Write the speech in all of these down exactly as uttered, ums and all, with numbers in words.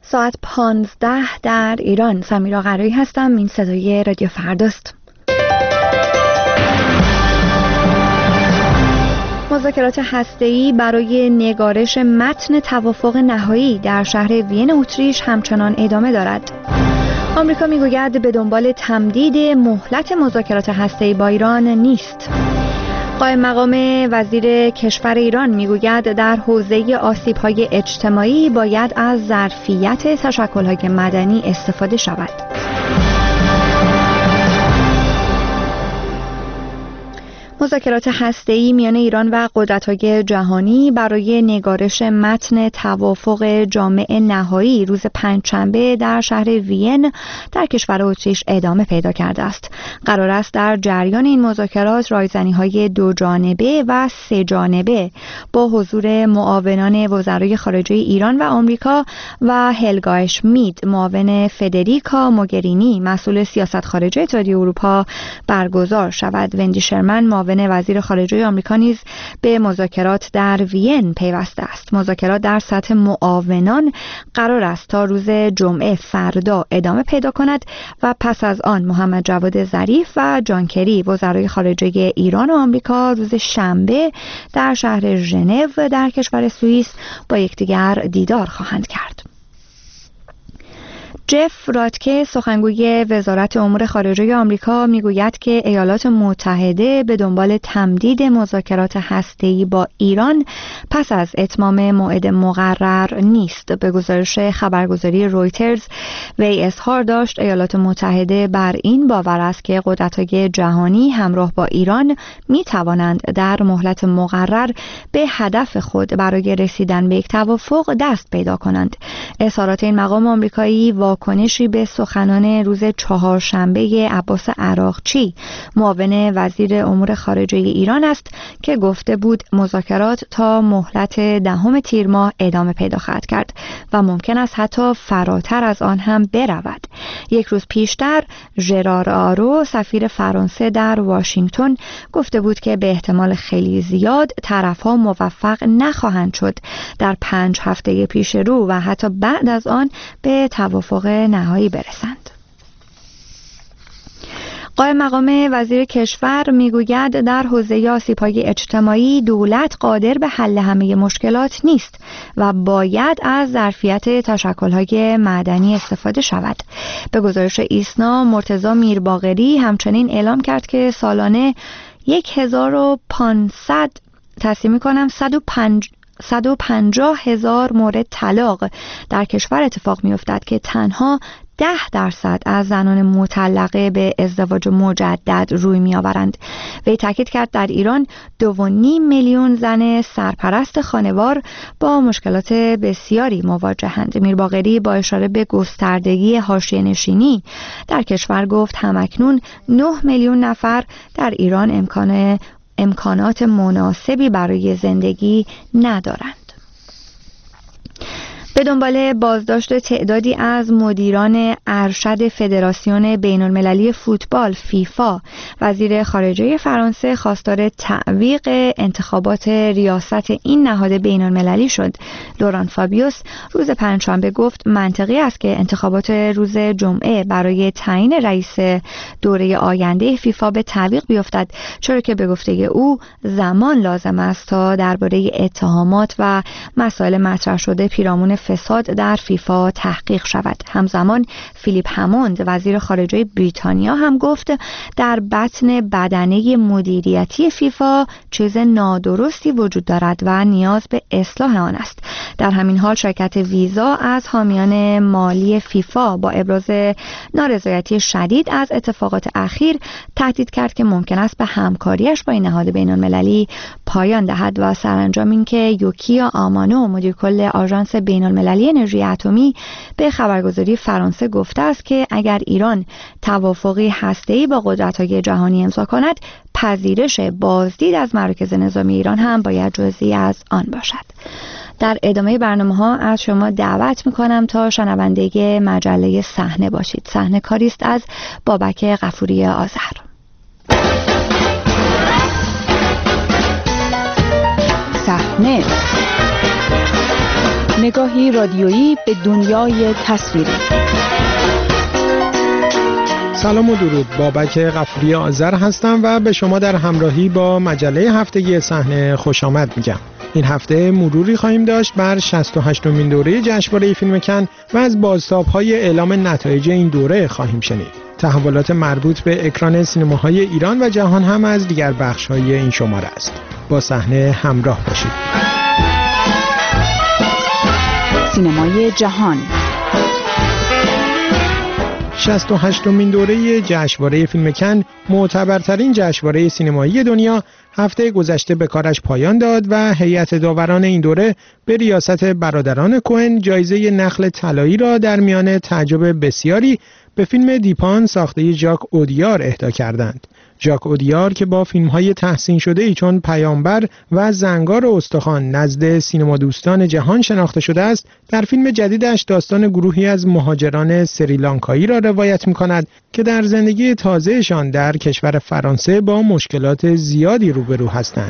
ساعت پانزده در ایران. سمیرا قرایی هستم. این صدای رادیو فرداست. مذاکرات هسته‌ای برای نگارش متن توافق نهایی در شهر وین اتریش همچنان ادامه دارد. آمریکا میگوید به دنبال تمدید مهلت مذاکرات هسته‌ای با ایران نیست. قائم مقام وزیر کشور ایران میگوید در حوزه آسیب‌های اجتماعی باید از ظرفیت تشکل‌های مدنی استفاده شود. مذاکرات هسته‌ای میان ایران و قدرت‌های جهانی برای نگارش متن توافق جامع نهایی روز پنجشنبه در شهر وین در کشور اتریش ادامه پیدا کرده است. قرار است در جریان این مذاکرات رایزنی‌های دو جانبه و سه جانبه با حضور معاونان وزرای خارجه ایران و آمریکا و هلگا اشمیت معاون فدریکا موگرینی مسئول سیاست خارجه اتحادیه اروپا برگزار شود. وندی شرمن معاون وزیر خارجه آمریکا نیز به مذاکرات در وین پیوسته است. مذاکرات در سطح معاونان قرار است تا روز جمعه فردا ادامه پیدا کند و پس از آن محمد جواد ظریف و جان کری وزرای خارجه ایران و آمریکا روز شنبه در شهر ژنو در کشور سوئیس با یکدیگر دیدار خواهند کرد. جف راتکه سخنگوی وزارت امور خارجه آمریکا میگوید که ایالات متحده به دنبال تمدید مذاکرات هسته‌ای با ایران پس از اتمام موعد مقرر نیست. به گزارش خبرگزاری رویترز وی اظهار داشت ایالات متحده بر این باور است که قدرت‌های جهانی همراه با ایران می توانند در مهلت مقرر به هدف خود برای رسیدن به یک توافق دست پیدا کنند. اظهارات این مقام آمریکایی واکنشی به سخنان روز چهارشنبه عباس عراقچی معاون وزیر امور خارجه ایران است که گفته بود مذاکرات تا مهلت دهم تیر ماه ادامه پیدا خواهد کرد و ممکن است حتی فراتر از آن هم برود. یک روز پیشتر ژرار آرو سفیر فرانسه در واشنگتن گفته بود که به احتمال خیلی زیاد طرف‌ها موفق نخواهند شد در پنج هفته پیش رو و حتی بعد از آن به توافق نهایی برسند. قائم مقام وزیر کشور میگوید در حوزه آسیب‌های اجتماعی دولت قادر به حل همه مشکلات نیست و باید از ظرفیت تشکل‌های مدنی استفاده شود. به گزارش ایسنا مرتضی میرباقری همچنین اعلام کرد که سالانه هزار و پانصد تصحیح می‌کنم صد و پنجاه هزار مورد طلاق در کشور اتفاق می‌افتد که تنها ده درصد از زنان مطلقه به ازدواج مجدد روی می‌آورند. وی تاکید کرد در ایران دو و نیم میلیون زن سرپرست خانوار با مشکلات بسیاری مواجهند. میرباقری با اشاره به گستردگی حاشیه‌نشینی در کشور گفت همکنون نه میلیون نفر در ایران امکان امکانات مناسبی برای زندگی ندارند. به دنبال بازداشت تعدادی از مدیران ارشد فدراسیون بین المللی فوتبال فیفا، وزیر خارجه فرانسه خواستار تعویق انتخابات ریاست این نهاد بین المللی شد. لوران فابیوس روز پنجشنبه گفت منطقی است که انتخابات روز جمعه برای تعیین رئیس دوره آینده فیفا به تعویق بیفتد، چرا که به گفته او زمان لازم است تا درباره اتهامات و مسائل مطرح شده پیرامون فساد در فیفا تحقیق شود. همزمان فیلیپ هموند وزیر خارجه بریتانیا هم گفت در بطن بدنه مدیریتی فیفا چیز نادرستی وجود دارد و نیاز به اصلاح آن است. در همین حال شرکت ویزا از حامیان مالی فیفا با ابراز نارضایتی شدید از اتفاقات اخیر تهدید کرد که ممکن است به همکاریش با این نهاد بین المللی پایان دهد و سرانجام اینکه یوکیا آمانو مدیر کل آژانس بین المللی انرژی اتمی به خبرگزاری فرانسه گفته است که اگر ایران توافقی هسته‌ای با قدرت‌های جهانی امضا کند، پذیرش بازدید از مراکز نظامی ایران هم باید جزئی از آن باشد. در ادامه برنامه‌ها از شما دعوت می‌کنم تا شنونده مجله صحنه باشید. صحنه کاری است از بابک غفوری آذر. صحنه نگاهی رادیویی به دنیای تصویری. سلام و درود، بابک غفوری آذر هستم و به شما در همراهی با مجله هفتگی صحنه خوش آمد میگم. این هفته مروری خواهیم داشت بر شصت و هشتمین دوره جشنواره فیلم کن و از بازتاب‌های اعلام نتایج این دوره خواهیم شنید. تحولات مربوط به اکران سینماهای ایران و جهان هم از دیگر بخش‌های این شماره است. با صحنه همراه باشید. سینمای جهان. شصت و هشتمین دوره جشنواره فیلم کن، معتبرترین جشنواره سینمایی دنیا، هفته گذشته به کارش پایان داد و هیئت داوران این دوره به ریاست برادران کوهن جایزه نخل طلایی را در میان تعجب بسیاری به فیلم دیپان ساخته ژاک اودیار اهدا کردند. ژاک اودیار که با فیلم‌های تحسین شده‌ای چون پیامبر و زنگار استخوان نزد سینما دوستان جهان شناخته شده است، در فیلم جدیدش داستان گروهی از مهاجران سریلانکایی را روایت می‌کند که در زندگی تازه‌شان در کشور فرانسه با مشکلات زیادی روبرو هستند.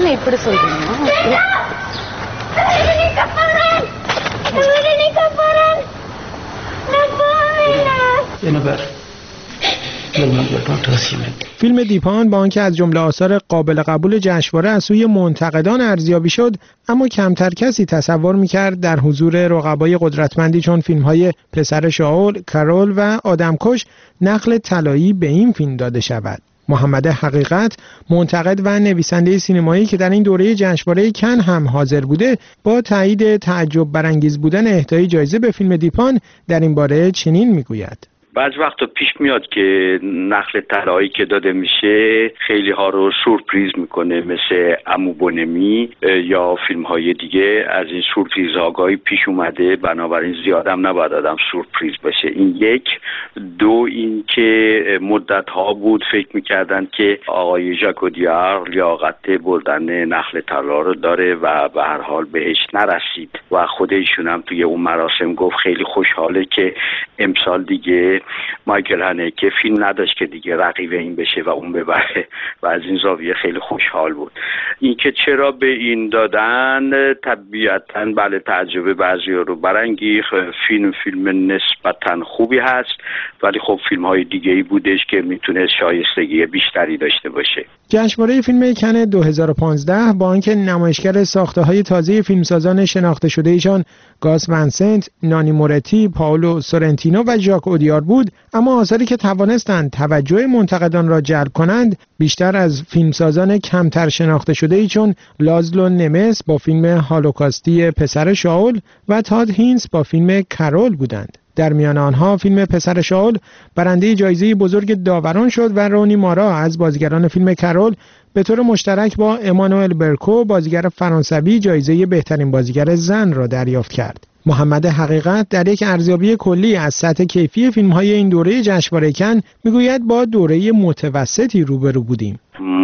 فیلم دیپان با آنکه از جمله آثار قابل قبول جشنواره از سوی منتقدان ارزیابی شد، اما کمتر کسی تصور می‌کرد در حضور رقبای قدرتمندی چون فیلم‌های پسر شاول، کرول و آدمکش نخل طلایی به این فیلم داده شود. محمد حقیقت، منتقد و نویسنده سینمایی که در این دوره جشنواره کن هم حاضر بوده، با تایید تعجب برانگیز بودن اهدای جایزه به فیلم دیپان در این باره چنین میگوید: بعض وقتا پیش میاد که نخل طلایی که داده میشه خیلی ها رو سورپریز میکنه، مثل عمو بونمی یا فیلم های دیگه. از این سورپریز آگاهی پیش اومده، بنابراین زیادم نباید آدم سورپریز بشه. این یک. دو، این که مدت ها بود فکر میکردن که آقای ژاک اودیار لیاقت بردن نخل طلا رو داره و به هر حال بهش نرسید و خود ایشون هم توی اون مراسم گفت خیلی خوشحاله که امسال دیگه مایکل هانکه فیلم نداشت که دیگه رقیب این بشه و اون ببره و از این زاویه خیلی خوشحال بود. این که چرا به این دادن، طبیعتاً بله تعجب بعضی‌ها رو برانگیخت. فیلم فیلم نسبتاً خوبی هست، ولی خب فیلم های دیگه ای بودش که میتونه شایستگی بیشتری داشته باشه. جشنواره فیلم کن دو هزار و پانزده با آنکه نمایشگر ساخته‌های تازه فیلمسازان شناخته شده ایشان گاس ونسنت، نانی مورتی، پائولو سورنتینو و ژاک اودیار بود، اما آثاری که توانستند توجه منتقدان را جلب کنند بیشتر از فیلمسازان کمتر شناخته شده ای چون لازلو نمس با فیلم هالوکاستی پسر شاول و تاد هینز با فیلم کرول بودند. در میان آنها فیلم پسر شاول برنده جایزه بزرگ داوران شد و رونی مارا از بازیگران فیلم کرول به طور مشترک با امانوئل برکو بازیگر فرانسوی جایزه بهترین بازیگر زن را دریافت کرد. محمد حقیقت در یک ارزیابی کلی از سطح کیفی فیلم‌های این دوره جشنواره کن میگوید با دوره متوسطی روبرو بودیم.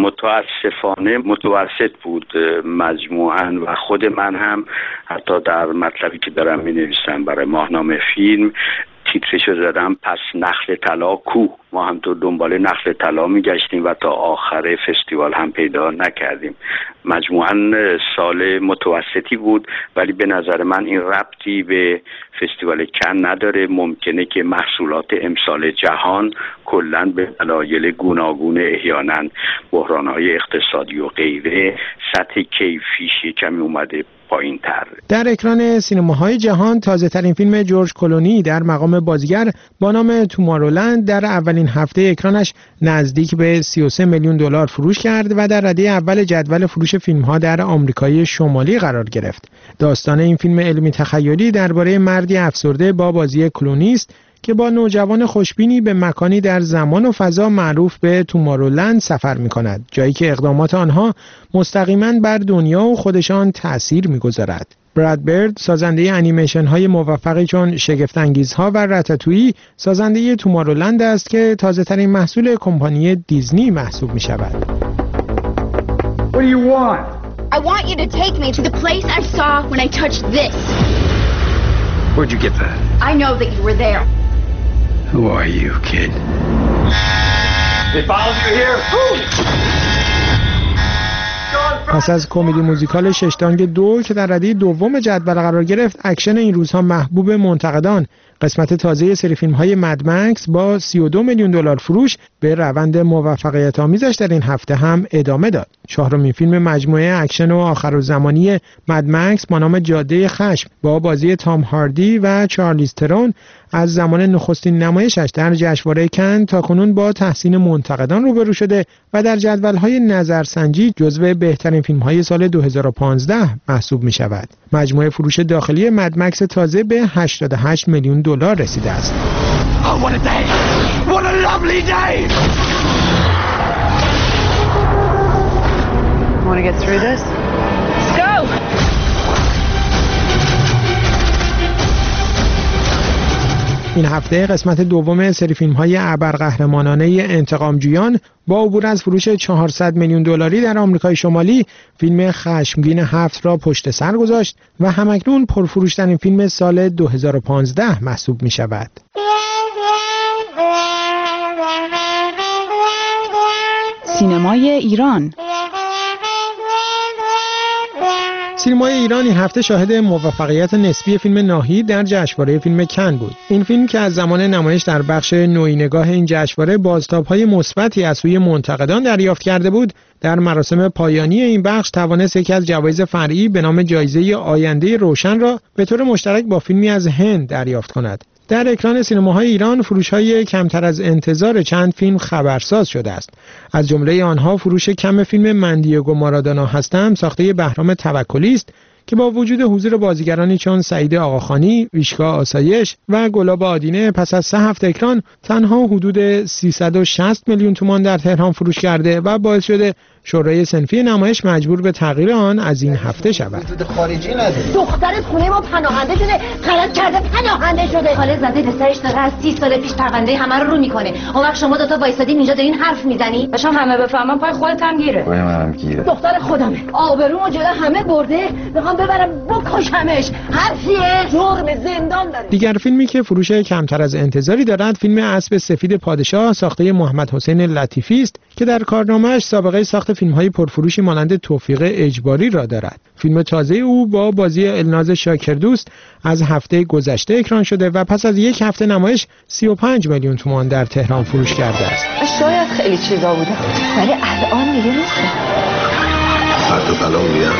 متاسفانه متوسط بود مجموعاً و خود من هم حتی در مطلبی که دارم می‌نویسم برای ماهنامه فیلم تیترشو زدم پس نخل طلا کو. ما هم تو دنبال نخل طلا میگشتیم و تا آخر فستیوال هم پیدا نکردیم. مجموعاً سال متوسطی بود، ولی به نظر من این ربطی به فستیوال کن نداره. ممکنه که محصولات امسال جهان کلاً به دلایل گوناگون احیانا بحران‌های اقتصادی و غیره سطح کیفیش کمی اومده پایین تر. در اکران سینماهای جهان تازه ترین فیلم جورج کلونی در مقام بازیگر با نام تومارولند در اولین هفته اکرانش نزدیک به سی و سه میلیون دلار فروش کرد و در رده اول جدول فروش فیلم‌ها در آمریکای شمالی قرار گرفت. داستان این فیلم علمی تخیلی درباره مردی افسرده با بازی کلونی است که با نوجوان خوشبینی به مکانی در زمان و فضا معروف به تومارولند سفر می‌کند، جایی که اقدامات آنها مستقیما بر دنیا و خودشان تأثیر می‌گذارد. براد برد سازنده انیمیشن‌های موفقی چون شگفت‌انگیزها و راتاتویی سازنده تومارولند است که تازه‌ترین محصول کمپانی دیزنی محسوب می‌شود. What do you want? I want you to take me to the place I saw when I touched this. Where'd you get that? I know that you were there. Who are you, kid? They followed you here? Who? John پس از کمدی موزیکال ششتانگ دو که در رده دوم جدول قرار گرفت، اکشن این روزها محبوب منتقدان قسمت تازه سری فیلم‌های مد مکس با سی و دو میلیون دلار فروش به روند موفقیت آمیزش در این هفته هم ادامه داد. چهارمین فیلم مجموعه اکشن و آخرالزمانی مد مکس با نام جاده خشم با بازی تام هاردی و چارلیز ترون از زمان نخستین نمایشش در جشنواره کن تاکنون با تحسین منتقدان روبرو شده و در جدول‌های نظرسنجی جزو بهترین فیلم‌های سال دو هزار و پانزده محسوب می‌شود. مجموعه فروش داخلی مد مکس تازه به هشتاد و هشت میلیون دلار رسیده است. Oh, what a day! What a lovely day! Want to get through this? Let's go! این هفته قسمت دوم سری فیلم‌های ابرقهرمانانه انتقامجویان با عبور از فروش چهارصد میلیون دلاری در آمریکای شمالی فیلم خشمگین هفت را پشت سر گذاشت و همکنون پرفروش‌ترین فیلم سال دو هزار و پانزده محسوب می‌شود. سینمای ایران. سینمای ایران این هفته شاهد موفقیت نسبی فیلم ناهید در جشنواره فیلم کن بود. این فیلم که از زمان نمایش در بخش نوینگاه این جشنواره بازتاب‌های مثبتی از سوی منتقدان دریافت کرده بود، در مراسم پایانی این بخش توانست یکی از جوایز فرعی به نام جایزه آینده روشن را به طور مشترک با فیلمی از هند دریافت کند. در اکران سینماهای ایران فروش‌های کمتر از انتظار چند فیلم خبرساز شده است. از جمله آنها فروش کم فیلم من دیگو مارادونا هستم ساخته بهرام توکلی است که با وجود حضور بازیگرانی چون سعید آقاخانی، ویشکا آسایش و گلاب آدینه پس از سه هفته اکران تنها حدود سیصد و شصت میلیون تومان در تهران فروش کرده و باعث شده شورای صنفی نمایش مجبور به تغییر آن از این هفته شود. خارجی نداره. دختر خونه ما پناهنده شده، غلط کرده پناهنده شده. خاله زده پسرش داره از سی سال پیش پرونده همه رو رو میکنه. اون وقت شما دو تا وایسادین اینجا دارین حرف میزنی؟ باشم همه بفهمن پای خودت هم گیره. پای منم گیره. دختر خودمه. آبرومو جلو همه برده. میخوام ببرم بکشمش. حرفیه. جرم زندان داره. دیگر فیلمی که فروش کمتر از انتظاری دارد فیلم اسب سفید پادشاه ساخته محمد حسین لطیفی است که در کارنامه‌اش سابقه ساخت فیلم‌های پرفروشی مانند توفیق اجباری را دارد. فیلم تازه او با بازی الناز شاکردوست از هفته گذشته اکران شده و پس از یک هفته نمایش سی و پنج میلیون تومان در تهران فروش کرده است. شاید خیلی چیزا بوده ولی الان دیگه نیست. فردا بلا میام.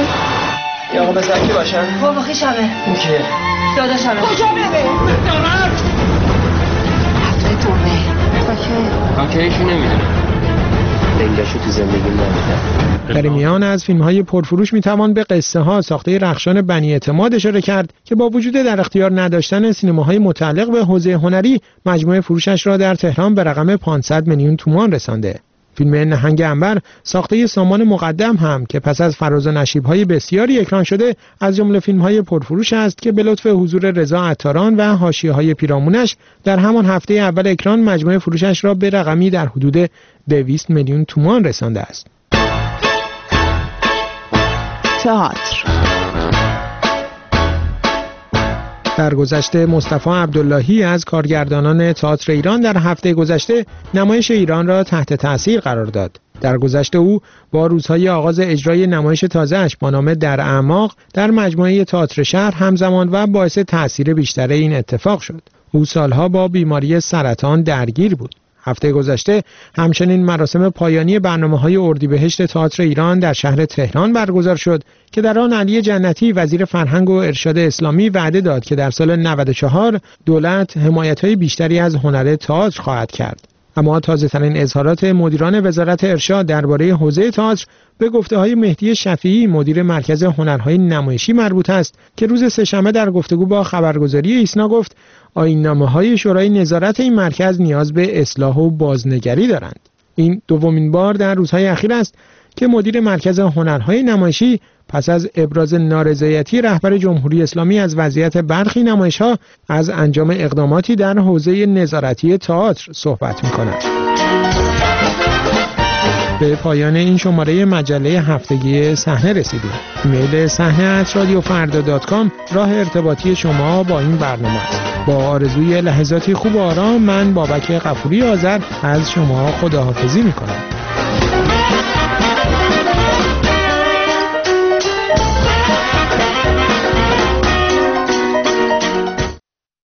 یا آقا بسر کی باشن؟ بابا خیشمه. این کیه؟ داداشمه. کجا بره؟ دارد! هفته تورنه. اوکی. اوکی ایشو نمیدونم. دنگشو تو زندگی نمیدونم. در میان از فیلم‌های پرفروش میتوان به قصه ها ساخته رخشان بنی اعتماد اشاره کرد که با وجود در اختیار نداشتن سینماهای متعلق به حوزه هنری مجموع فروشش را در تهران به رقم پانصد میلیون تومان رسانده. فیلم نهنگ عنبر ساخته سامان مقدم هم که پس از فراز و نشیب‌های بسیاری اکران شده از جمله فیلم‌های پرفروش است که به لطف حضور رضا عطاران و حاشیه‌های پیرامونش در همان هفته اول اکران مجموع فروشش را به رقمی در حدود دویست میلیون تومان رسانده است. تئاتر. در گذشته مصطفی عبداللهی از کارگردانان تئاتر ایران در هفته گذشته نمایش ایران را تحت تأثیر قرار داد. در گذشته او با روزهای آغاز اجرای نمایش تازه‌اش با نام در اعماق در مجموعه تئاتر شهر همزمان و باعث تأثیر بیشتر این اتفاق شد. او سالها با بیماری سرطان درگیر بود. هفته گذشته همچنین مراسم پایانی برنامه‌های اردیبهشت تئاتر ایران در شهر تهران برگزار شد که در آن علی جنتی وزیر فرهنگ و ارشاد اسلامی وعده داد که در سال نود و چهار دولت حمایت‌های بیشتری از هنر تئاتر خواهد کرد. اما تازه‌ترین اظهارات مدیران وزارت ارشاد درباره حوزه تئاتر به گفته‌های مهدی شفیعی مدیر مرکز هنرهای نمایشی مربوط است که روز سه‌شنبه در گفتگو با خبرگزاری ایسنا گفت آیین‌نامه‌های شورای نظارت این مرکز نیاز به اصلاح و بازنگری دارند. این دومین بار در روزهای اخیر است که مدیر مرکز هنرهای نمایشی پس از ابراز نارضایتی رهبر جمهوری اسلامی از وضعیت برخی نمایش‌ها از انجام اقداماتی در حوزه نظارتی تئاتر صحبت می‌کند. به پایان این شماره مجله هفتگی صحنه رسیدیم. ایمیل صحنه ات رادیو فردا دات کام راه ارتباطی شما با این برنامه است. با آرزوی لحظاتی خوب و آرام من بابک غفوری آذر از شما خداحافظی می‌کنم.